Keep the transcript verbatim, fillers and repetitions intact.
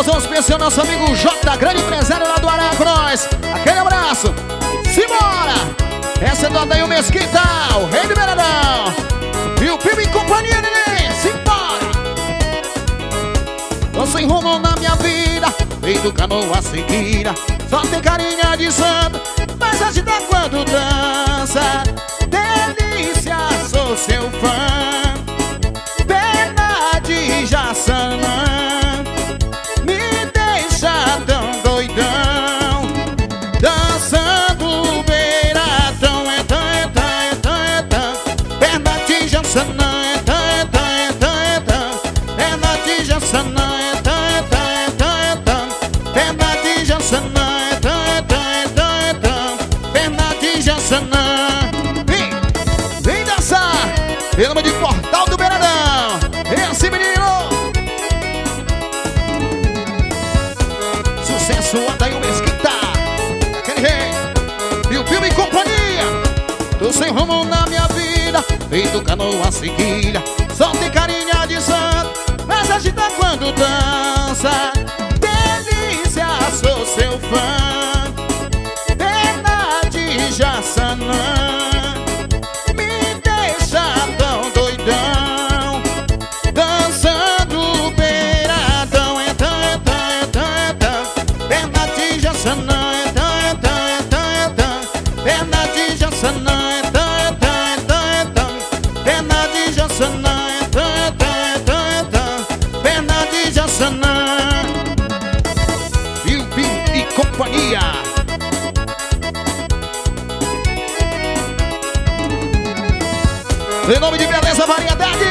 alusão especial nosso amigo J, grande empresário lá do Aranha com nós. Aquele abraço. Simbora! Essa é do Adail Mesquita, o rei do Beiradão. E o Pibe e companhia, neném. Simbora! Tô sem rumo na minha vida, feito canoa seguida. Só tem carinha de santo, mas agita quando dança. Delícia, sou seu fã. Pena de Jaçanã, me deixa tão doidão. Dançando beiradão, é tão, é tão, é tão, é tão. Perna de Jaçanã, é tão, é tão, é tão, é tão. Perna de Jaçanã, é tão, é tão, é tão, é tão. Perna de Jaçanã, é tão, é tão, é tão, é tão. Perna de Jaçanã. Vem, vem dançar, em nome de Portal do Beiradão. Esse menino, sucesso Adail Mesquita, aquele rei. E o Pibe e companhia. Tô sem rumo na minha vida, feito canoa seguida. Só tem carinha de santo, mas agita quando dança. Delícia, sou seu fã. Pena de Jaçanã, me deixa tão doidão. Dançando beiradão, é tão, é tão, é tão, é tão. Perna de Jaçanã, é tão, é tão, é tão, é tão. Perna de Jaçanã, é tão, é tão, é tão, é tão. Perna de Jaçanã, é tão, é tão, é tão, é tão. Perna de Jaçanã. Pibe e companhia. Em nome de Beleza Variedade.